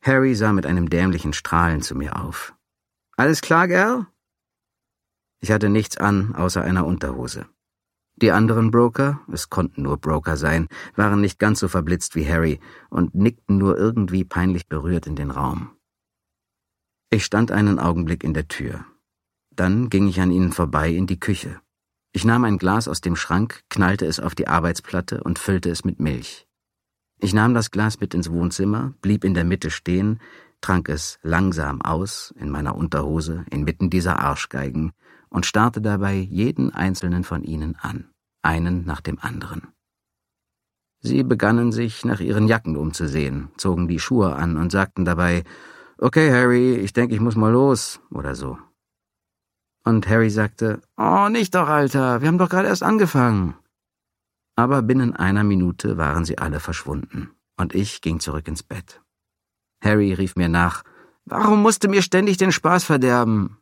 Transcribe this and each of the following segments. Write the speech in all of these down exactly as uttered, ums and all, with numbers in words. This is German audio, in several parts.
Harry sah mit einem dämlichen Strahlen zu mir auf. »Alles klar, Girl?« Ich hatte nichts an, außer einer Unterhose. Die anderen Broker, es konnten nur Broker sein, waren nicht ganz so verblitzt wie Harry und nickten nur irgendwie peinlich berührt in den Raum. Ich stand einen Augenblick in der Tür. Dann ging ich an ihnen vorbei in die Küche. Ich nahm ein Glas aus dem Schrank, knallte es auf die Arbeitsplatte und füllte es mit Milch. Ich nahm das Glas mit ins Wohnzimmer, blieb in der Mitte stehen, trank es langsam aus, in meiner Unterhose, inmitten dieser Arschgeigen, und starrte dabei jeden einzelnen von ihnen an, einen nach dem anderen. Sie begannen sich nach ihren Jacken umzusehen, zogen die Schuhe an und sagten dabei, »Okay, Harry, ich denke, ich muss mal los«, oder so. Und Harry sagte, »Oh, nicht doch, Alter, wir haben doch gerade erst angefangen.« Aber binnen einer Minute waren sie alle verschwunden, und ich ging zurück ins Bett. Harry rief mir nach, »Warum musst du mir ständig den Spaß verderben?«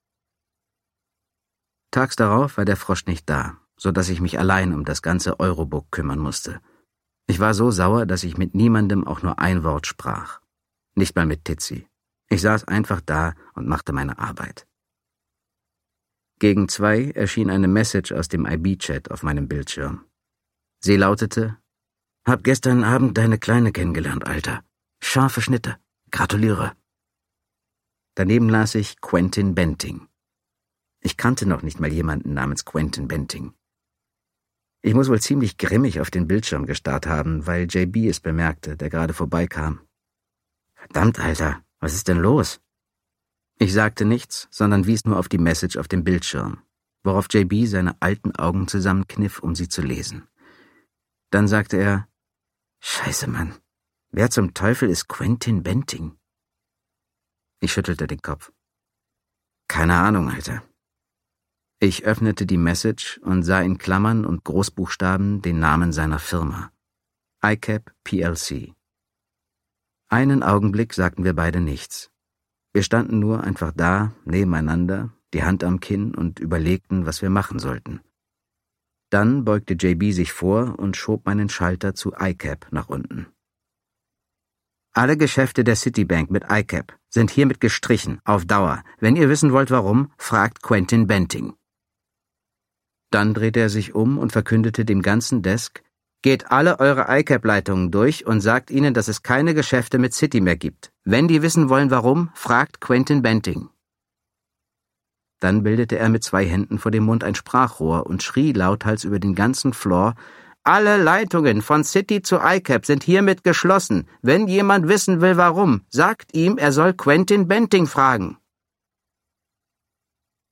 Tags darauf war der Frosch nicht da, so dass ich mich allein um das ganze Eurobook kümmern musste. Ich war so sauer, dass ich mit niemandem auch nur ein Wort sprach. Nicht mal mit Titzi. Ich saß einfach da und machte meine Arbeit. Gegen zwei erschien eine Message aus dem I B-Chat auf meinem Bildschirm. Sie lautete, »Hab gestern Abend deine Kleine kennengelernt, Alter. Scharfe Schnitte. Gratuliere.« Daneben las ich Quentin Benting. Ich kannte noch nicht mal jemanden namens Quentin Benting. Ich muss wohl ziemlich grimmig auf den Bildschirm gestarrt haben, weil J B es bemerkte, der gerade vorbeikam. »Verdammt, Alter, was ist denn los?« Ich sagte nichts, sondern wies nur auf die Message auf dem Bildschirm, worauf J B seine alten Augen zusammenkniff, um sie zu lesen. Dann sagte er, »Scheiße, Mann, wer zum Teufel ist Quentin Benting?« Ich schüttelte den Kopf. »Keine Ahnung, Alter.« Ich öffnete die Message und sah in Klammern und Großbuchstaben den Namen seiner Firma. I C A P P L C. Einen Augenblick sagten wir beide nichts. Wir standen nur einfach da, nebeneinander, die Hand am Kinn und überlegten, was wir machen sollten. Dann beugte J B sich vor und schob meinen Schalter zu I C A P nach unten. »Alle Geschäfte der Citibank mit I C A P sind hiermit gestrichen, auf Dauer. Wenn ihr wissen wollt, warum, fragt Quentin Benting.« Dann drehte er sich um und verkündete dem ganzen Desk, »Geht alle eure I C A P-Leitungen durch und sagt ihnen, dass es keine Geschäfte mit Citi mehr gibt. Wenn die wissen wollen, warum, fragt Quentin Benting.« Dann bildete er mit zwei Händen vor dem Mund ein Sprachrohr und schrie lauthals über den ganzen Floor, »Alle Leitungen von Citi zu I C A P sind hiermit geschlossen. Wenn jemand wissen will, warum, sagt ihm, er soll Quentin Benting fragen.«